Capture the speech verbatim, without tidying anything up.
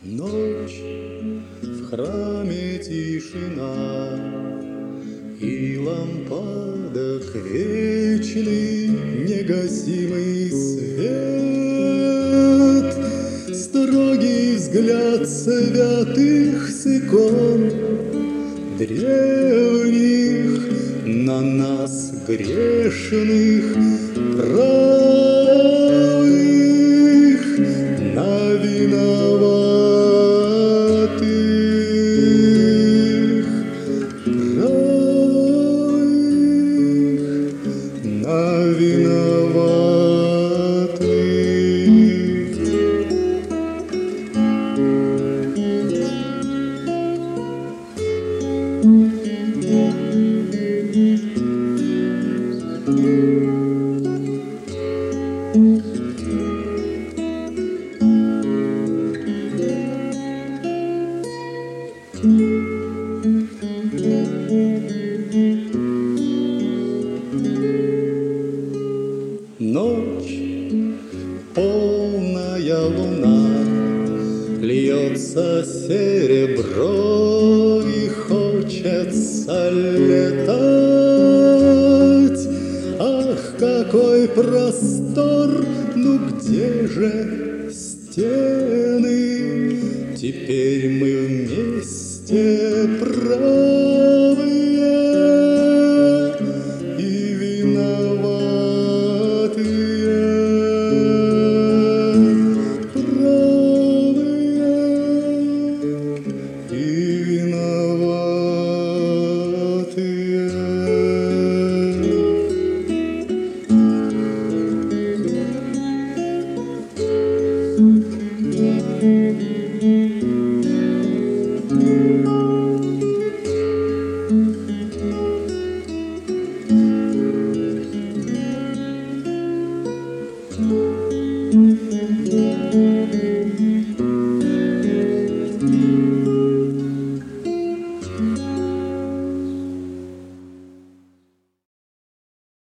Ночь, в храме тишина, и лампадок вечный негасимый свет, строгий взгляд святых с икон древних на нас грешных правых, на виноватых правых, на виноватых. Ночь, полная луна, льется серебро, и хочется летать. Ах, какой простор, ну где же стены? Теперь мы вместе правые и виноватые, правые и виноватые. Thank you.